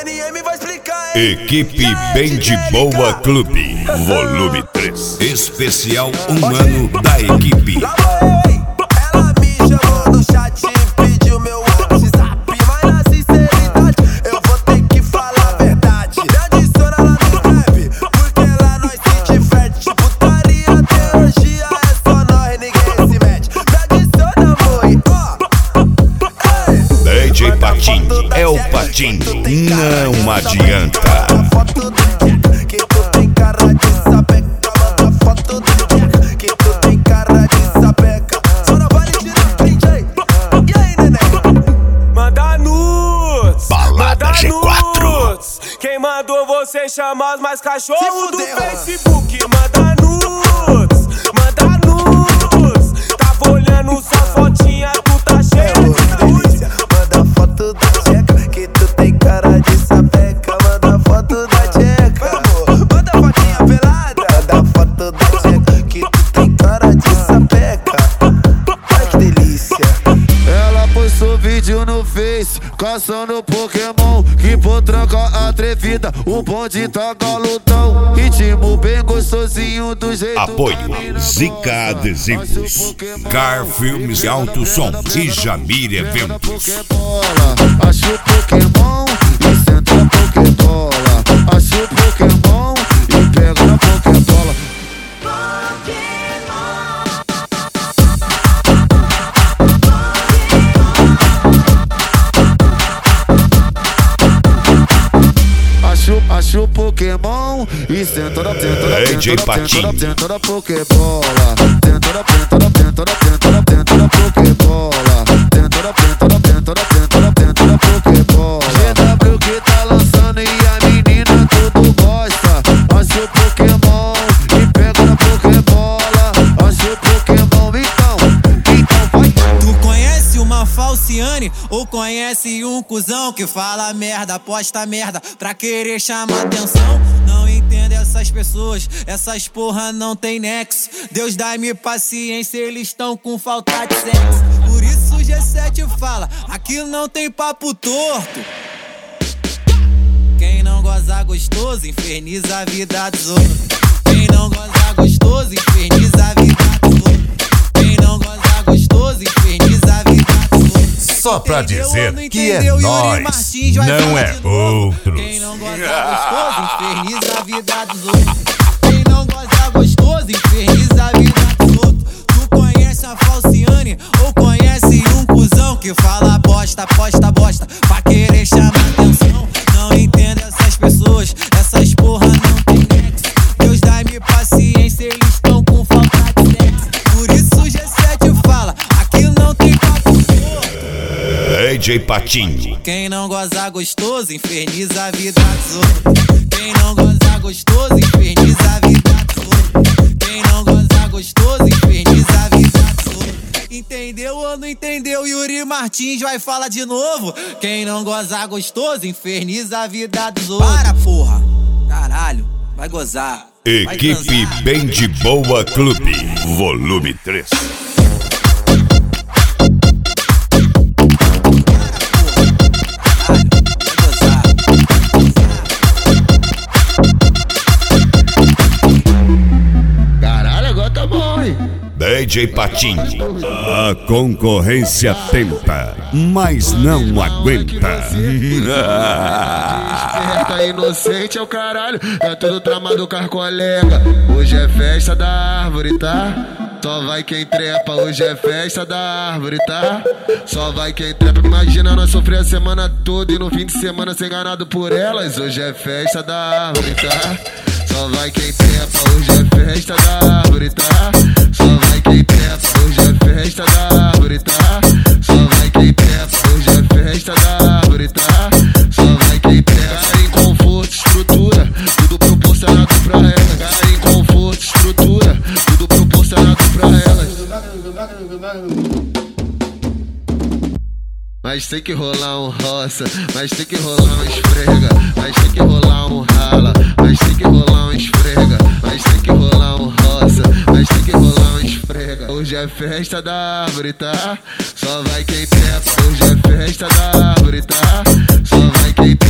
NM vai explicar, hein? Equipe Bem de Boa Clube, volume 3. Especial humano da equipe. Ela me chamou no chat e pediu meu WhatsApp, mas na sinceridade eu vou ter que falar a verdade. Me adiciona lá no rap, porque lá nós se diverte. Putaria até hoje é só nós, ninguém se mete. Me adiciona, amor, ó. DJ Patinho, é o Patinho, não adianta. Foto do Jack, que tu tem cara de sapeca. Manda foto do Jack, que tu tem cara de sapeca. Só não vale tirar print aí. E aí, neném? Manda nudes, Balada manda G4. nudes. Quem mandou você chamar os mais cachorros do fuder, Facebook? Manda nudes, manda nudes. Tava olhando sua fotinha, tu tá cheia de nudes. Manda foto da Jack, que tu tem cara de sapeca. Manda foto da Jack, manda fotinha pelada. Manda foto da Jack, que tu tem cara de sapeca. Ai que delícia. Ela postou vídeo no Face, caçando Pokémon. Que potranca atrevida, o bonde tá galudão. Ritmo bem gostosinho do jeito. Apoio Zica Adesivos, Car Filmes e Alto Som e Jamir Eventos. Acho o Pokémon e senta a Pokébola. Acho o Pokémon e pega na Pokébola. Acho o Pokémon e senta na DJ Patinho. Tenta da Pokébola. Tenta da Pokébola. Tenta da Pokébola. GW que tá lançando e a menina tudo gosta. Acho o Pokémon e pega na Pokébola. Acho o Pokémon, então vai. Tu conhece uma falciane ou conhece um cuzão que fala merda, posta merda pra querer chamar atenção? Não entendo essas pessoas, essas porra não tem nexo. Deus dá-me paciência, eles tão com falta de sexo. Por isso o G7 fala, aqui não tem papo torto. Quem não goza gostoso, inferniza a vida dos outros. Quem não goza gostoso, inferniza a vida dos outros. Quem não goza gostoso, inferniza a vida dos outros. Só pra dizer que é Yuri nós, Martins vai não falar é de novo. outros. Quem não goza gostoso, inferniza a vida dos outros. Quem não goza gostoso, inferniza a vida dos outros. Tu conhece a falciane ou conhece um cuzão que fala bosta, posta bosta pra querer chamar atenção? Não entendo essas pessoas, essas porra não tem nexo. Deus dá-me paciência, eles tão com falta de sexo. Por isso o G7 fala, aqui não tem papo torto. DJ Patinho. Quem não goza gostoso, inferniza a vida dos outros. Quem não goza gostoso, inferniza a vida dos outros. Quem não goza gostoso, inferniza a vida dos outros. Entendeu ou não entendeu? Yuri Martins vai falar de novo. Quem não goza gostoso, inferniza a vida dos outros. Para, porra! Caralho, vai gozar. Vai Equipe transar. Bem de Boa Clube, volume 3. Caralho, agora tá bom, hein? DJ Patinho. A concorrência tenta, mas não aguenta. Esperta, inocente é o caralho. É tudo tramado com as colega. Hoje é festa da árvore, tá? Só vai quem trepa. Hoje é festa da árvore, tá? Só vai quem trepa. Imagina nós sofrer a semana toda e no fim de semana ser enganado por elas. Hoje é festa da árvore, tá? Só vai quem trepa. Hoje é festa da árvore, tá? Só vai quem trepa. Hoje é festa da árvore, tá? Só vai quem trepa. Hoje é festa da árvore, tá? Só vai quem trepa. Cara em conforto, estrutura, tudo proporcionado pra ela. Cara em conforto, estrutura, tudo proporcionado pra ela. Mas tem que rolar um roça, mas tem que rolar um esfrega, mas tem que rolar um rala, mas tem que rolar um esfrega, mas tem que rolar um roça, mas tem que rolar um esfrega. Hoje é festa da árvore, tá? Só vai quem trepa. Hoje é festa da árvore, tá? Só vai quem